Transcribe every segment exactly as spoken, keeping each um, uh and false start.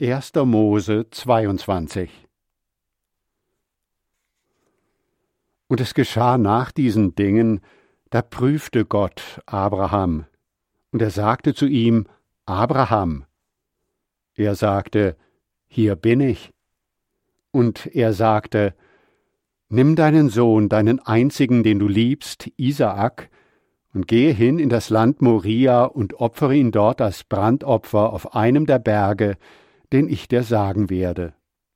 erster Mose zweiundzwanzig. Und es geschah nach diesen Dingen, da prüfte Gott Abraham. Und er sagte zu ihm, Abraham. Er sagte, hier bin ich. Und er sagte, nimm deinen Sohn, deinen einzigen, den du liebst, Isaak, und gehe hin in das Land Moria und opfere ihn dort als Brandopfer auf einem der Berge, den ich dir sagen werde.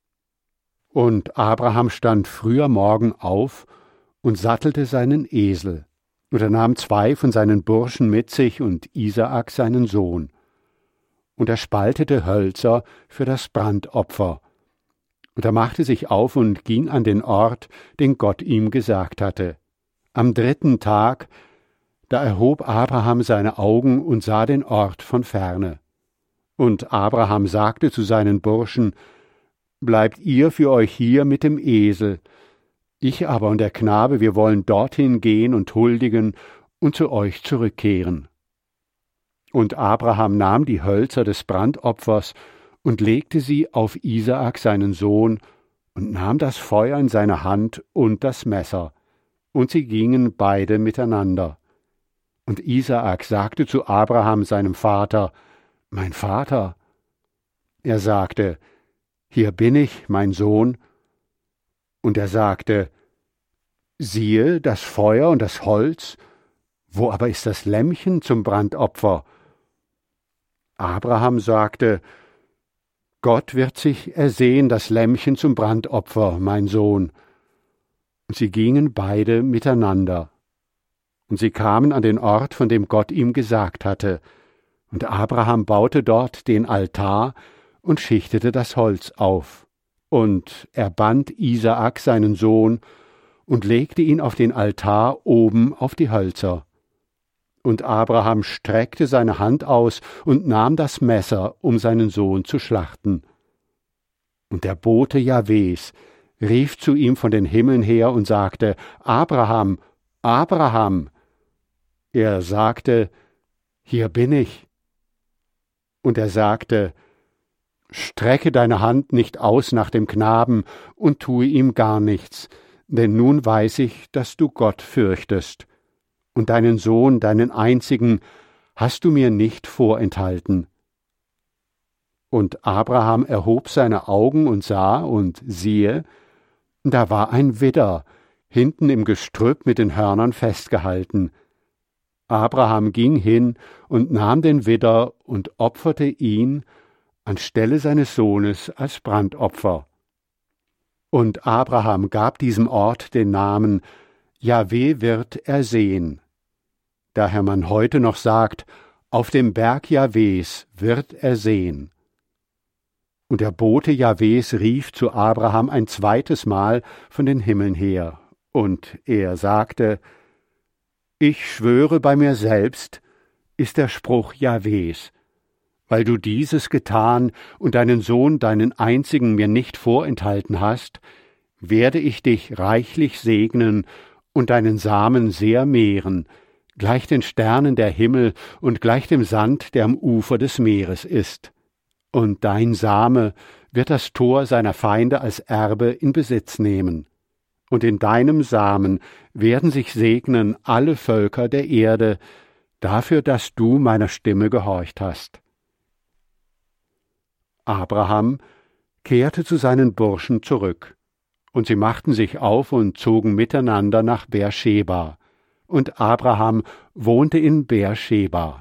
Und Abraham stand früh am Morgen auf und sattelte seinen Esel, und er nahm zwei von seinen Burschen mit sich und Isaak seinen Sohn. Und er spaltete Hölzer für das Brandopfer. Und er machte sich auf und ging an den Ort, den Gott ihm gesagt hatte. Am dritten Tag, da erhob Abraham seine Augen und sah den Ort von ferne. Und Abraham sagte zu seinen Burschen, »Bleibt ihr für euch hier mit dem Esel, ich aber und der Knabe, wir wollen dorthin gehen und huldigen und zu euch zurückkehren.« Und Abraham nahm die Hölzer des Brandopfers und legte sie auf Isaak seinen Sohn und nahm das Feuer in seine Hand und das Messer, und sie gingen beide miteinander. Und Isaak sagte zu Abraham seinem Vater, »Mein Vater!« Er sagte, »Hier bin ich, mein Sohn.« Und er sagte, »Siehe, das Feuer und das Holz, wo aber ist das Lämmchen zum Brandopfer?« Abraham sagte, »Gott wird sich ersehen, das Lämmchen zum Brandopfer, mein Sohn.« Und sie gingen beide miteinander. Und sie kamen an den Ort, von dem Gott ihm gesagt hatte. Und Abraham baute dort den Altar und schichtete das Holz auf. Und er band Isaak seinen Sohn und legte ihn auf den Altar oben auf die Hölzer. Und Abraham streckte seine Hand aus und nahm das Messer, um seinen Sohn zu schlachten. Und der Bote Jahwes rief zu ihm von den Himmeln her und sagte, »Abraham, Abraham!« Er sagte, »Hier bin ich.« Und er sagte, »Strecke deine Hand nicht aus nach dem Knaben und tue ihm gar nichts, denn nun weiß ich, dass du Gott fürchtest. Und deinen Sohn, deinen einzigen, hast du mir nicht vorenthalten.« Und Abraham erhob seine Augen und sah, und siehe, da war ein Widder, hinten im Gestrüpp mit den Hörnern festgehalten. Abraham ging hin und nahm den Widder und opferte ihn anstelle seines Sohnes als Brandopfer. Und Abraham gab diesem Ort den Namen Jahwe wird ersehen. Daher man heute noch sagt, auf dem Berg Jahwes wird er sehen. Und der Bote Jahwes rief zu Abraham ein zweites Mal von den Himmeln her, und er sagte, »Ich schwöre bei mir selbst, ist der Spruch Jahwes, weil du dieses getan und deinen Sohn, deinen einzigen, mir nicht vorenthalten hast, werde ich dich reichlich segnen und deinen Samen sehr mehren, gleich den Sternen der Himmel und gleich dem Sand, der am Ufer des Meeres ist. Und dein Same wird das Tor seiner Feinde als Erbe in Besitz nehmen. Und in deinem Samen werden sich segnen alle Völker der Erde, dafür, dass du meiner Stimme gehorcht hast.« Abraham kehrte zu seinen Burschen zurück, und sie machten sich auf und zogen miteinander nach Beersheba, und Abraham wohnte in Beersheba.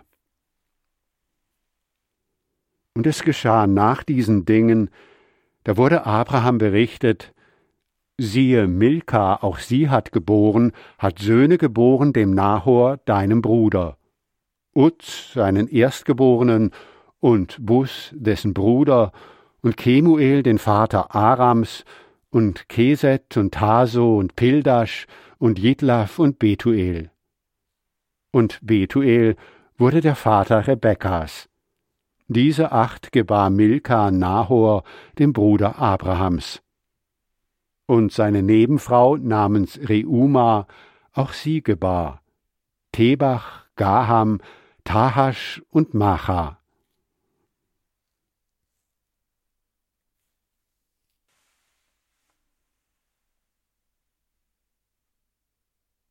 Und es geschah nach diesen Dingen, da wurde Abraham berichtet, siehe, Milka, auch sie hat geboren, hat Söhne geboren dem Nahor, deinem Bruder, Uz, seinen Erstgeborenen, und Bus, dessen Bruder, und Kemuel, den Vater Arams, und Keset und Taso und Pildasch und Jidlaf und Betuel. Und Betuel wurde der Vater Rebekkas. Diese acht gebar Milka Nahor, dem Bruder Abrahams. Und seine Nebenfrau namens Reuma, auch sie gebar Tebach, Gaham, Tahasch und Macha.